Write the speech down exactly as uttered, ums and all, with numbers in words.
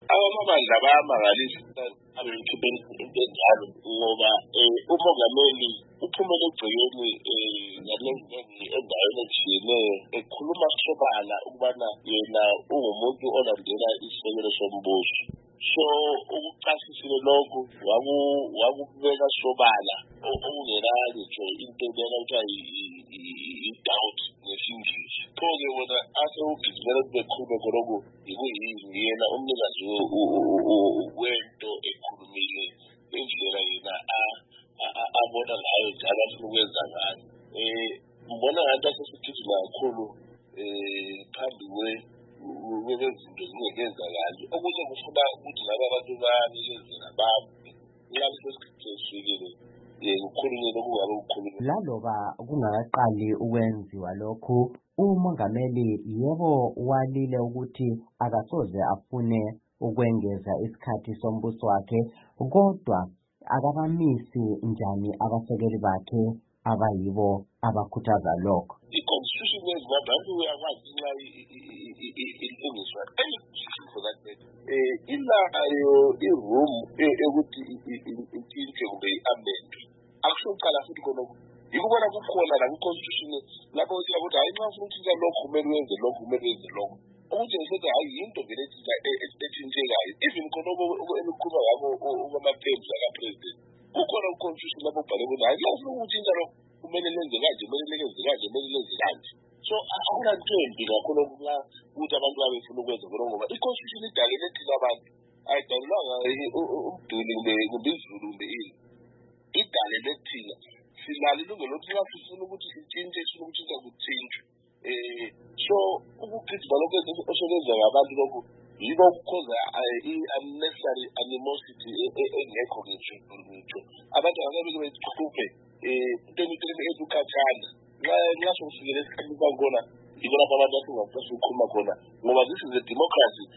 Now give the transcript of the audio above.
Abamabandla bayamangalisa abemkhibeni into enjalo ngoba umongameli uphumele egcekeni kaningi endaweni ezitshiyeneyo ekhuluma sobala ukubana yena ungumuntu olandela isisekelo sombuso. So ukuchasisile lokho wakubeka sobala okungenani nje into lena kuthiwa i-doubt ngesingisi. Pho-ke wona ase ugijimela bekhulume khonokho yikuyini yena umnikazi wento ekhulumile indlela yena abona ngayo njalo afuna ukwenza ngayo. Ngibona ngathi asesithithile kakhulu phambi kwezinto zingekenzakali. Okunye kufuna ukuthi laba abantu banikezela bami nxa sesikhathini ukukhulunywa lokungabe ukukhulunywa. Laloba kungakaqali ukwenziwa lokhu, umongameli yebo walile ukuthi akasoze afune ukwengeza isikhathi sombuso wakhe, kodwa akabamisi njani abasekeli bakhe abayibo abakhuthaza lokho. I-constitution yeZimbabwe abantu uyakwazi nxa ilungiswa for that matter ilayo i-room yokuthi intshintshwe kumbe i-amendwe. Akusho uqala futhi khonokho yikubona kukhona la ku-constitution lapho uthi ukuthi hayi nxa ufuna ukutshintsha lokhu kumele wenze lokhu kumele wenze lokhu. Okutshengisa ukuthi hayi yinto vele etshintshekayo. Even khonokho ekukhuluma ngakho kwama-terms aka-president kukhona ku-constitution lapho ubhale ukuthi hayi nxa ufuna ukutshintsha lokhu kumele lenze kanje kumele lenze kanje kumele lenze kanje. So akulanto embi kakhulu nxa ukuthi abantu babefuna ukwenza khonokho ngoba i-constitution idalele thina abantu ayidalelwanga umduli kumbe izulu kumbe ini. Idalele thina silalo ilungelo lokuthi nxa sifuna ukuthi sitshintshe sifuna ukutshintsha kutshintshwe. So ukugijima lokhu osebenza ngabantu lokhu yiko ukukhoza i-unnecessary animosity engekho ngitsho. Abantu angeke behluphe into edukhatshana nxa sokufikele esikhathini sakhona yiko lapho abantu asingasikhuluma khona ngoba this is a democracy.